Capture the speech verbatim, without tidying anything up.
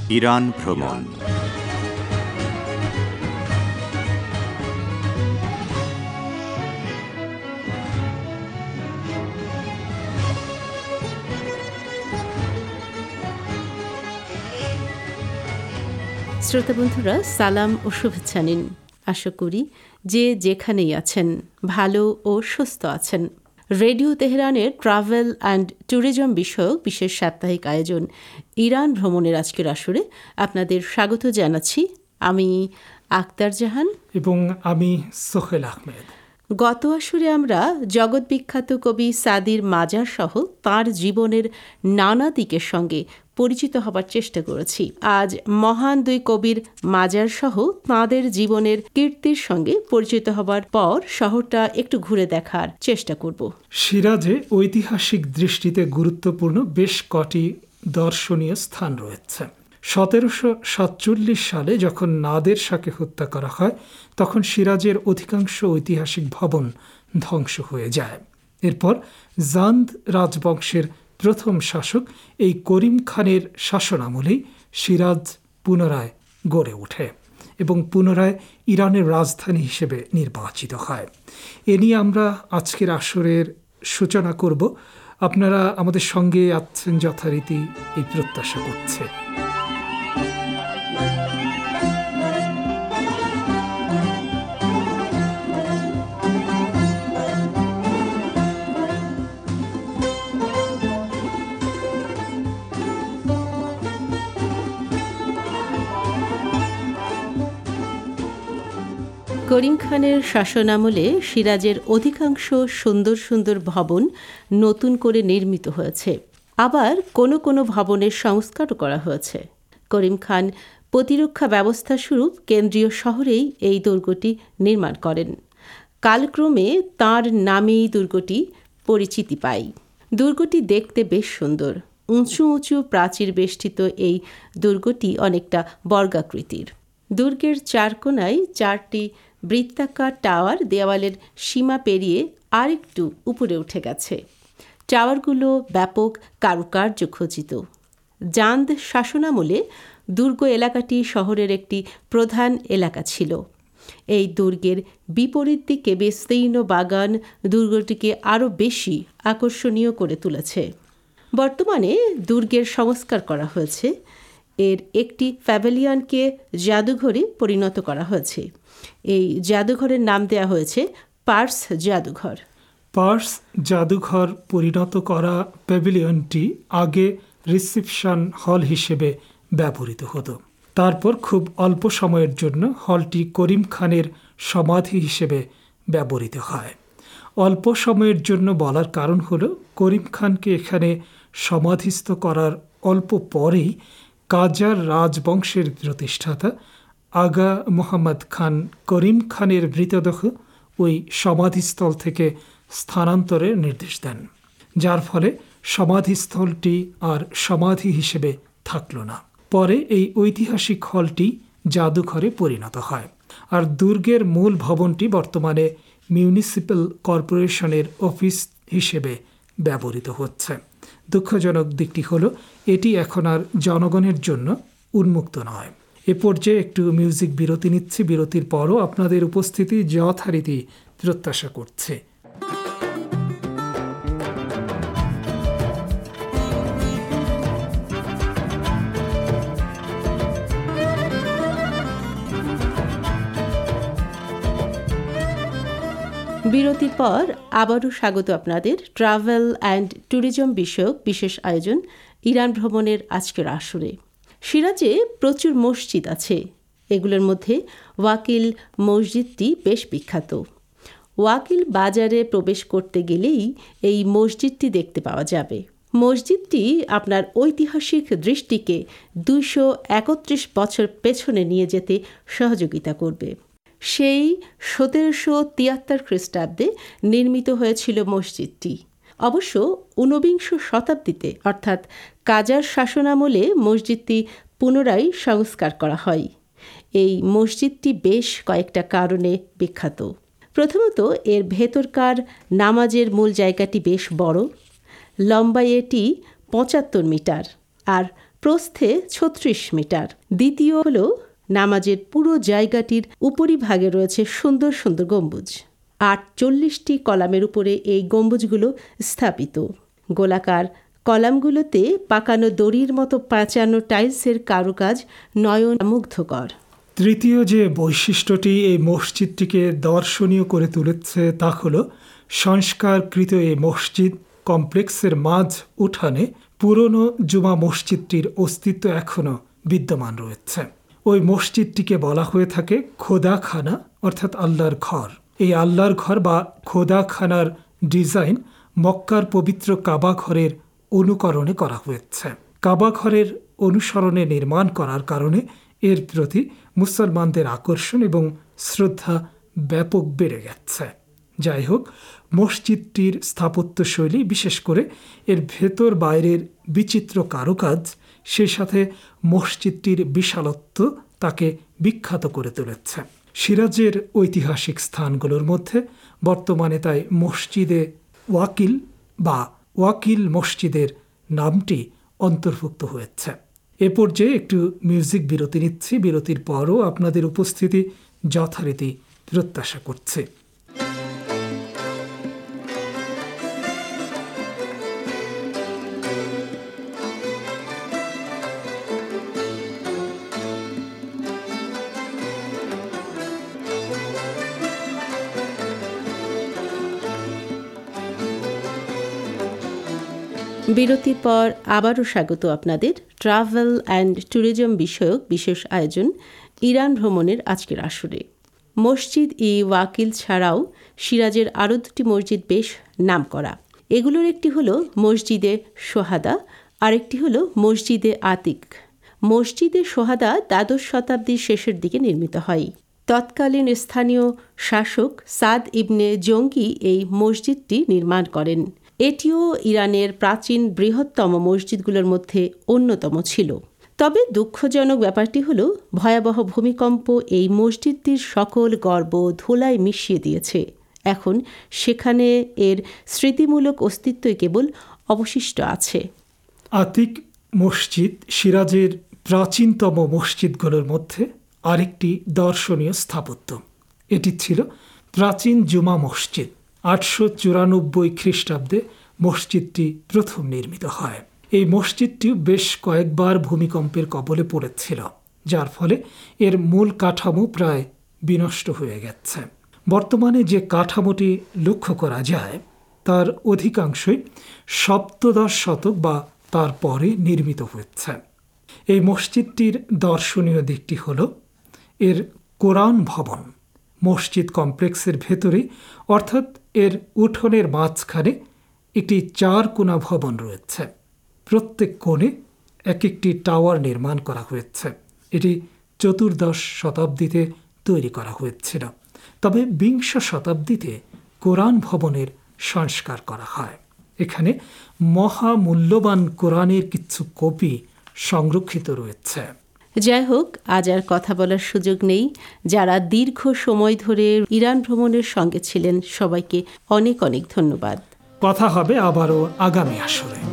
Iran ভ্রমণ। শ্রোতা বন্ধুরা, সালাম ও শুভেচ্ছা নিন। আশা করি যে যেখানেই আছেন ভালো ও সুস্থ আছেন। রেডিও তেহরানের ট্রাভেল অ্যান্ড ট্যুরিজম বিষয়ক বিশেষ সাপ্তাহিক আয়োজন ইরান ভ্রমণের আজকের আসরে আপনাদের স্বাগত জানাচ্ছি। আমি আক্তার জাহান এবং আমি সোহেল আহমেদ। গত আসরে আমরা জগৎ বিখ্যাত কবি সাদির মাজার সহ তাঁর জীবনের নানা দিকের সঙ্গে পরিচিত হবার চেষ্টা করেছি। আজ মহান দুই কবির মাজার সহ তাঁদের জীবনের কীর্তির সঙ্গে পরিচিত হবার পর শহরটা একটু ঘুরে দেখার চেষ্টা করব। সিরাজে ঐতিহাসিক দৃষ্টিতে গুরুত্বপূর্ণ বেশ কটি দর্শনীয় স্থান রয়েছে। সতেরোশো সাতচল্লিশ সালে যখন নাদের শাহকে হত্যা করা হয়, তখন সিরাজের অধিকাংশ ঐতিহাসিক ভবন ধ্বংস হয়ে যায়। এরপর জান্দ রাজবংশের প্রথম শাসক এই করিম খানের শাসনামলেই সিরাজ পুনরায় গড়ে ওঠে এবং পুনরায় ইরানের রাজধানী হিসেবে নির্বাচিত হয়। এ নিয়ে আমরা আজকের আসরের সূচনা করব। আপনারা আমাদের সঙ্গে আছেন যথারীতি এই প্রত্যাশা করছে। করিম খানের শাসনামলে সিরাজের অধিকাংশ সুন্দর সুন্দর ভবন নতুন করে নির্মিত হয়েছে, আবার কোনো কোনো ভবনের সংস্কারও করা হয়েছে। করিম খান প্রতিরক্ষা ব্যবস্থা স্বরূপ কেন্দ্রীয় শহরেই এই দুর্গটি নির্মাণ করেন। কালক্রমে তাঁর নামেই দুর্গটি পরিচিতি পায়। দুর্গটি দেখতে বেশ সুন্দর। উঁচু উঁচু প্রাচীর বেষ্টিত এই দুর্গটি অনেকটা বর্গাকৃতির। দুর্গের চার কোণায় চারটি বৃত্তাকার টাওয়ার দেওয়ালের সীমা পেরিয়ে আরেকটু উপরে উঠে গেছে। টাওয়ারগুলো ব্যাপক কারুকার্য খচিত। জান্দ শাসনামলে দুর্গ এলাকাটি শহরের একটি প্রধান এলাকা ছিল। এই দুর্গের বিপরীত দিকে বিস্তীর্ণ বাগান দুর্গটিকে আরও বেশি আকর্ষণীয় করে তুলেছে। বর্তমানে দুর্গের সংস্কার করা হয়েছে। এর একটি প্যাভিলিয়নকে জাদুঘরে পরিণত করা হয়েছে। এই জাদুঘরের নাম দেওয়া হয়েছে পার্স জাদুঘর। পার্স জাদুঘর পরিণত করা প্যাভিলিয়নটি আগে রিসেপশন হল হিসেবে ব্যবহৃত হতো। তারপর খুব অল্প সময়ের জন্য হলটি করিম খানের সমাধি হিসেবে ব্যবহৃত হয়। অল্প সময়ের জন্য বলার কারণ হলো, করিম খানকে এখানে সমাধিস্থ করার অল্প পরেই কাজার রাজবংশের প্রতিষ্ঠাতা আগা মোহাম্মদ খান করিম খানের মৃতদেহ ওই সমাধিস্থল থেকে স্থানান্তরের নির্দেশ দেন, যার ফলে সমাধিস্থলটি আর সমাধি হিসেবে থাকল না। পরে এই ঐতিহাসিক হলটি জাদুঘরে পরিণত হয়। আর দুর্গের মূল ভবনটি বর্তমানে মিউনিসিপ্যাল কর্পোরেশনের অফিস হিসেবে ব্যবহৃত হচ্ছে। দুঃখজনক দিকটি হলো, এটি এখন আর জনগণের জন্য উন্মুক্ত নয়। এ পর্যায়ে একটু মিউজিক বিরতি নিচ্ছি। বিরতির পরও আপনাদের উপস্থিতি যথারীতি প্রত্যাশা করছে। বিরতির পর আবারও স্বাগত আপনাদের ট্রাভেল অ্যান্ড ট্যুরিজম বিষয়ক বিশেষ আয়োজন ইরান ভ্রমণের আজকের আসরে। সিরাজে প্রচুর মসজিদ আছে। এগুলোর মধ্যে ওয়াকিল মসজিদটি বেশ বিখ্যাত। ওয়াকিল বাজারে প্রবেশ করতে গেলেই এই মসজিদটি দেখতে পাওয়া যাবে। মসজিদটি আপনার ঐতিহাসিক দৃষ্টিকে দুইশো একত্রিশ বছর পেছনে নিয়ে যেতে সহযোগিতা করবে। সেই সতেরোশো তিয়াত্তর খ্রিস্টাব্দে নির্মিত হয়েছিল মসজিদটি। অবশ্য ঊনবিংশ শতাব্দীতে অর্থাৎ কাজার শাসনামলে মসজিদটি পুনরায় সংস্কার করা হয়। এই মসজিদটি বেশ কয়েকটা কারণে বিখ্যাত। প্রথমত, এর ভেতরকার নামাজের মূল জায়গাটি বেশ বড়। লম্বায় এটি পঁচাত্তর মিটার আর প্রস্থে ছত্রিশ মিটার। দ্বিতীয় হল নামাজের পুরো জায়গাটির উপরিভাগে রয়েছে সুন্দর সুন্দর গম্বুজ। আটচল্লিশটি কলামের উপরে এই গম্বুজগুলো স্থাপিত। গোলাকার কলামগুলোতে পাকানো দড়ির মতো প্যাঁচানো টাইলসের কারুকাজ নয়ন মুগ্ধকর। তৃতীয় যে বৈশিষ্ট্যটি এই মসজিদটিকে দর্শনীয় করে তুলেছে তা হল সংস্কারকৃত এই মসজিদ কমপ্লেক্সের মাঝ উঠানে পুরনো জুমা মসজিদটির অস্তিত্ব এখনও বিদ্যমান রয়েছে। ওই মসজিদটিকে বলা হয়ে থাকে খোদাখানা, অর্থাৎ আল্লাহর ঘর। এই আল্লাহর ঘর বা খোদাখানার ডিজাইন মক্কার পবিত্র কাবা ঘরের অনুকরণে করা হয়েছে। কাবা ঘরের অনুসরণে নির্মাণ করার কারণে এর প্রতি মুসলমানদের আকর্ষণ এবং শ্রদ্ধা ব্যাপক বেড়ে গেছে। যাই হোক, মসজিদটির স্থাপত্যশৈলী, বিশেষ করে এর ভেতর বাইরের বিচিত্র কারুকাজ, সেই সাথে মসজিদটির বিশালত্ব তাকে বিখ্যাত করে তুলেছে। সিরাজের ঐতিহাসিক স্থানগুলোর মধ্যে বর্তমানে তাই মসজিদে ওয়াকিল বা ওয়াকিল মসজিদের নামটি অন্তর্ভুক্ত হয়েছে। এ পর্যায়ে একটু মিউজিক বিরতি নিচ্ছি। বিরতির পরও আপনাদের উপস্থিতি যথারীতি প্রত্যাশা করছে। বিরতির পর আবারও স্বাগত আপনাদের ট্রাভেল অ্যান্ড ট্যুরিজম বিষয়ক বিশেষ আয়োজন ইরান ভ্রমণের আজকের আসরে। মসজিদ ই ওয়াকিল ছাড়াও সিরাজের আরও দুটি মসজিদ বেশ নামকরা। এগুলোর একটি হলো মসজিদে সোহাদা, আরেকটি হলো মসজিদে আতিক। মসজিদে সোহাদা দ্বাদশ শতাব্দীর শেষের দিকে নির্মিত হয়। তৎকালীন স্থানীয় শাসক সাদ ইবনে জঙ্গি এই মসজিদটি নির্মাণ করেন। এটিও ইরানের প্রাচীন বৃহত্তম মসজিদগুলোর মধ্যে অন্যতম ছিল। তবে দুঃখজনক ব্যাপারটি হল ভয়াবহ ভূমিকম্প এই মসজিদটির সকল গর্ব ধুলায় মিশিয়ে দিয়েছে। এখন সেখানে এর স্মৃতিমূলক অস্তিত্বই কেবল অবশিষ্ট আছে। আতিক মসজিদ সিরাজের প্রাচীনতম মসজিদগুলোর মধ্যে আরেকটি দর্শনীয় স্থাপত্য। এটি ছিল প্রাচীন জুমা মসজিদ। আটশো চুরানব্বই খ্রিস্টাব্দে মসজিদটি প্রথম নির্মিত হয়। এই মসজিদটি বেশ কয়েকবার ভূমিকম্পের কবলে পড়েছিল, যার ফলে এর মূল কাঠামো প্রায় বিনষ্ট হয়ে গেছে। বর্তমানে যে কাঠামোটি লক্ষ্য করা যায় তার অধিকাংশই সপ্তদশ শতক বা তার পরে নির্মিত হয়েছে। এই মসজিদটির দর্শনীয় দিকটি হল এর কোরআন ভবন। মসজিদ কমপ্লেক্সের ভেতরে, অর্থাৎ এর উঠোনের মাঝখানে একটি চার কোণা ভবন রয়েছে। প্রত্যেক কোণে এক একটি টাওয়ার নির্মাণ করা হয়েছে। এটি চতুর্দশ শতাব্দীতে তৈরি করা হয়েছিল। তবে বিংশ শতাব্দীতে কোরআন ভবনের সংস্কার করা হয়। এখানে মহামূল্যবান কোরআনের কিছু কপি সংরক্ষিত রয়েছে। যাই হোক, আজ আর কথা বলার সুযোগ নেই। যারা দীর্ঘ সময় ধরে ইরান ভ্রমণের সঙ্গে ছিলেন সবাইকে অনেক অনেক ধন্যবাদ। কথা হবে আবারও আগামী আসরে।